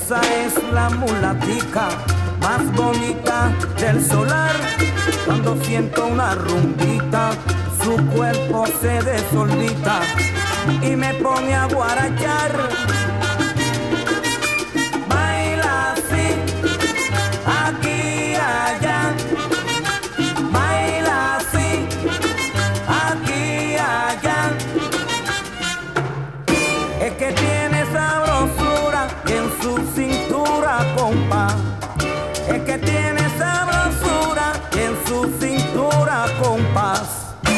Esa es la mulatica más bonita del solar. Cuando siento una rumbita, su cuerpo se desorbita y me pone a guarachar. Baila así, aquí y allá. Baila así, aquí y allá. Es que tiene sabrosura en su cintura, compa. Es que tiene sabrosura en su cintura, compás.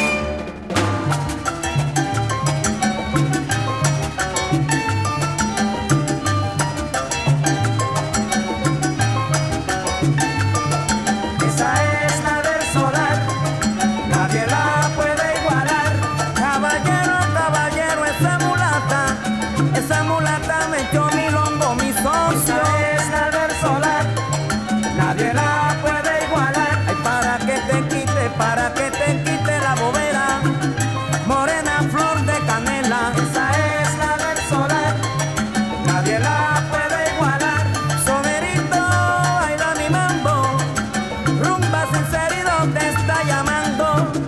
Esa es la del solar, nadie la puede igualar. Caballero, caballero, esa mulata me echó mi lombo, mi socio. Esa es la del solar, nadie la puede igualar. Ay, para que te quite la bobera, morena flor de canela. Esa es la del solar, nadie la puede igualar. Sonerito, baila mi mambo, rumba sincerido te está llamando.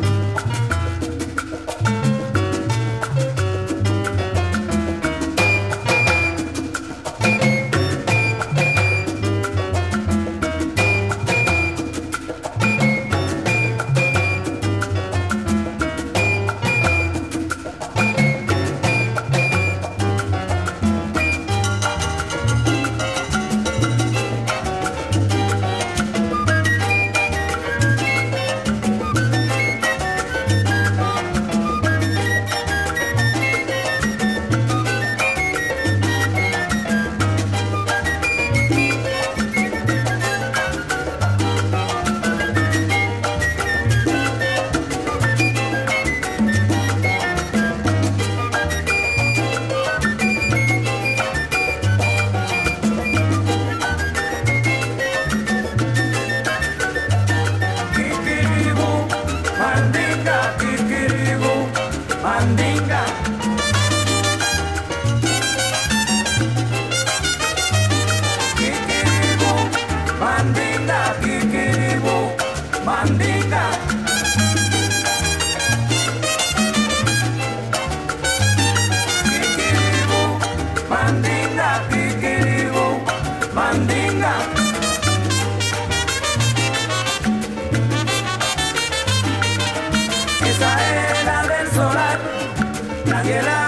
Mandinga. Kikiribu, mandinga, kikiribu, mandinga. Kikiribu, mandinga, kikiribu, mandinga. Esa es la del solar, nadie la